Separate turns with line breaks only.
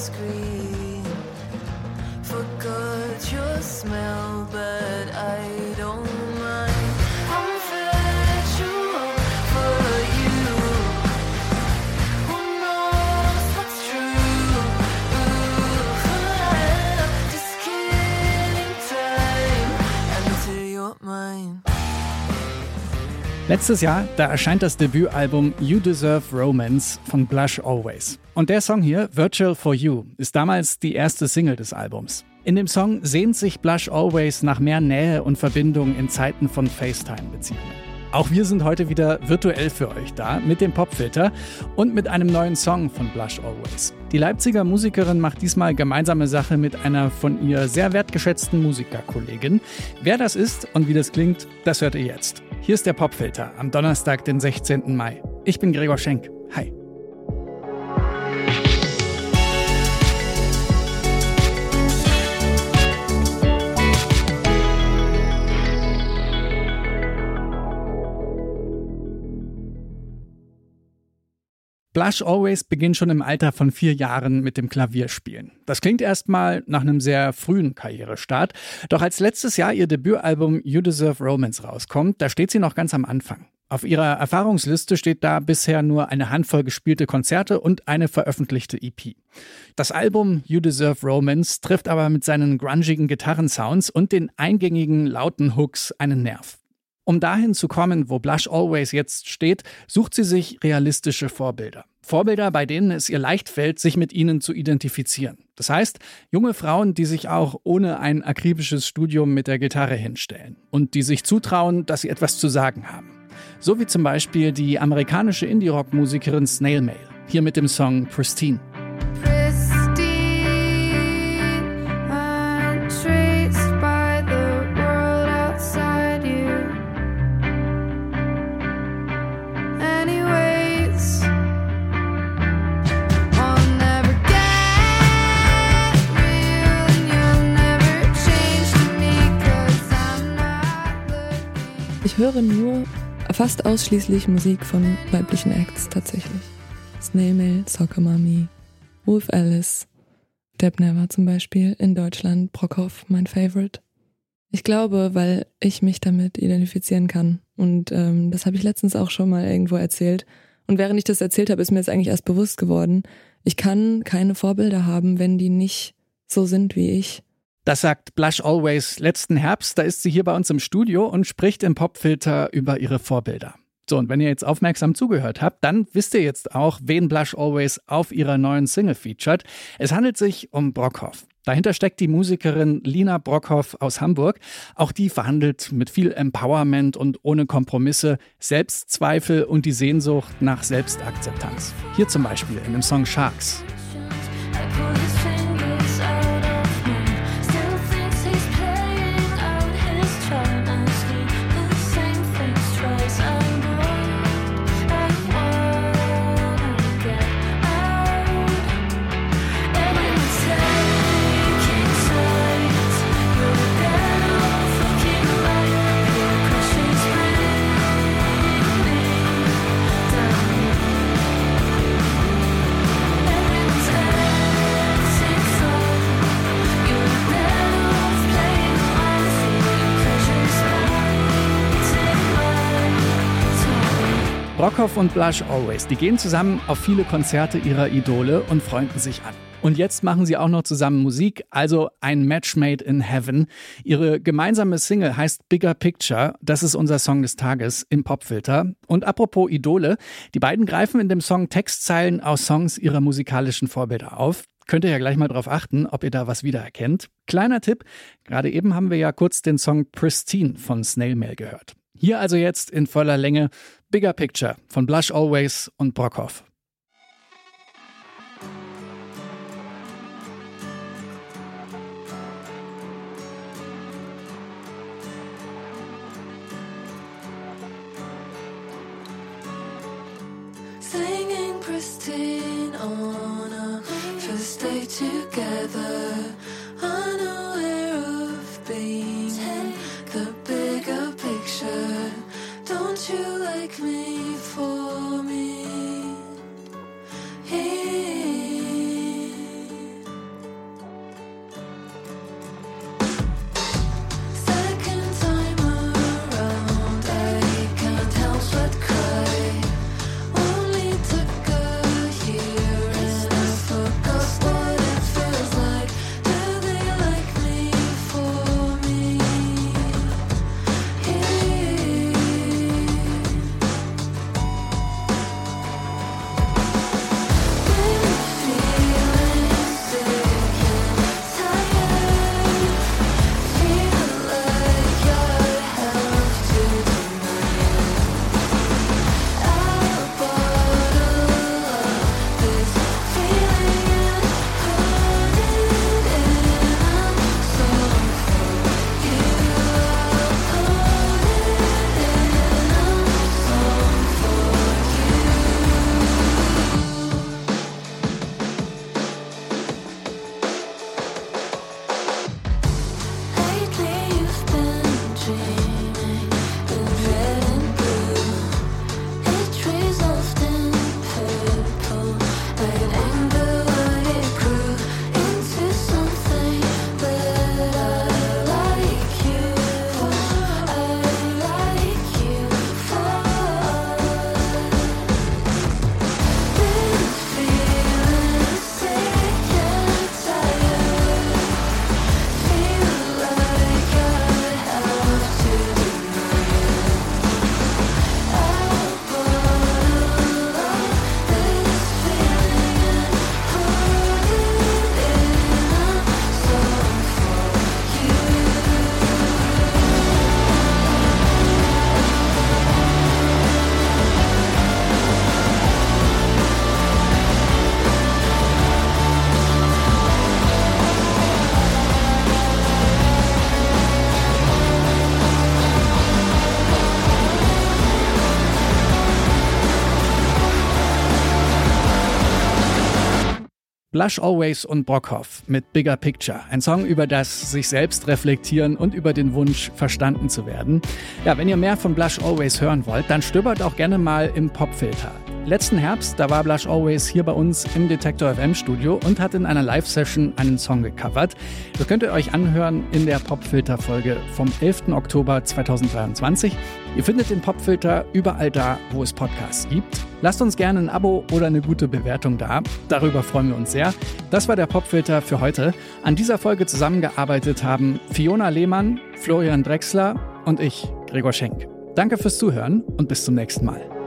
screen. Forgot your smell, but I don't mind. I'm virtual for you. Who knows what's true? Just killing time until you're mine.
Letztes Jahr, da erscheint das Debütalbum You Deserve Romance von Blush Always. Und der Song hier, Virtual for You, ist damals die erste Single des Albums. In dem Song sehnt sich Blush Always nach mehr Nähe und Verbindung in Zeiten von FaceTime-Beziehungen. Auch wir sind heute wieder virtuell für euch da, mit dem Popfilter und mit einem neuen Song von Blush Always. Die Leipziger Musikerin macht diesmal gemeinsame Sache mit einer von ihr sehr wertgeschätzten Musikerkollegin. Wer das ist und wie das klingt, das hört ihr jetzt. Hier ist der Popfilter am Donnerstag, den 16. Mai. Ich bin Gregor Schenk. Hi. Blush Always beginnt schon im Alter von 4 Jahren mit dem Klavierspielen. Das klingt erstmal nach einem sehr frühen Karrierestart. Doch als letztes Jahr ihr Debütalbum You Deserve Romance rauskommt, da steht sie noch ganz am Anfang. Auf ihrer Erfahrungsliste steht da bisher nur eine Handvoll gespielte Konzerte und eine veröffentlichte EP. Das Album You Deserve Romance trifft aber mit seinen grungigen Gitarrensounds und den eingängigen lauten Hooks einen Nerv. Um dahin zu kommen, wo Blush Always jetzt steht, sucht sie sich realistische Vorbilder. Vorbilder, bei denen es ihr leicht fällt, sich mit ihnen zu identifizieren. Das heißt, junge Frauen, die sich auch ohne ein akribisches Studium mit der Gitarre hinstellen und die sich zutrauen, dass sie etwas zu sagen haben. So wie zum Beispiel die amerikanische Indie-Rock-Musikerin Snail Mail, hier mit dem Song Pristine.
Ich höre nur fast ausschließlich Musik von weiblichen Acts tatsächlich. Snail Mail, Soccer Mommy, Wolf Alice, Deb Never zum Beispiel, in Deutschland, Brockhoff, mein Favorite. Ich glaube, weil ich mich damit identifizieren kann. Und das habe ich letztens auch schon mal irgendwo erzählt. Und während ich das erzählt habe, ist mir jetzt eigentlich erst bewusst geworden, ich kann keine Vorbilder haben, wenn die nicht so sind wie ich.
Das sagt Blush Always letzten Herbst. Da ist sie hier bei uns im Studio und spricht im Popfilter über ihre Vorbilder. So, und wenn ihr jetzt aufmerksam zugehört habt, dann wisst ihr jetzt auch, wen Blush Always auf ihrer neuen Single featured. Es handelt sich um Brockhoff. Dahinter steckt die Musikerin Lina Brockhoff aus Hamburg. Auch die verhandelt mit viel Empowerment und ohne Kompromisse, Selbstzweifel und die Sehnsucht nach Selbstakzeptanz. Hier zum Beispiel in dem Song Sharks. Brockhoff und Blush Always, die gehen zusammen auf viele Konzerte ihrer Idole und freunden sich an. Und jetzt machen sie auch noch zusammen Musik, also ein Match made in heaven. Ihre gemeinsame Single heißt Bigger Picture, das ist unser Song des Tages im Popfilter. Und apropos Idole, die beiden greifen in dem Song Textzeilen aus Songs ihrer musikalischen Vorbilder auf. Könnt ihr ja gleich mal drauf achten, ob ihr da was wiedererkennt. Kleiner Tipp, gerade eben haben wir ja kurz den Song Pristine von Snail Mail gehört. Hier also jetzt in voller Länge Bigger Picture von Blush Always und Brockhoff.
Singing pristine on a first day together, unaware of being the bigger picture. Don't you like me for me?
Blush Always und Brockhoff mit Bigger Picture. Ein Song über das sich selbst reflektieren und über den Wunsch, verstanden zu werden. Ja, wenn ihr mehr von Blush Always hören wollt, dann stöbert auch gerne mal im Popfilter. Letzten Herbst, da war Blush Always hier bei uns im Detektor FM Studio und hat in einer Live-Session einen Song gecovert. Das könnt ihr euch anhören in der Popfilter-Folge vom 11. Oktober 2023. Ihr findet den Popfilter überall da, wo es Podcasts gibt. Lasst uns gerne ein Abo oder eine gute Bewertung da. Darüber freuen wir uns sehr. Das war der Popfilter für heute. An dieser Folge zusammengearbeitet haben Fiona Lehmann, Florian Drexler und ich, Gregor Schenk. Danke fürs Zuhören und bis zum nächsten Mal.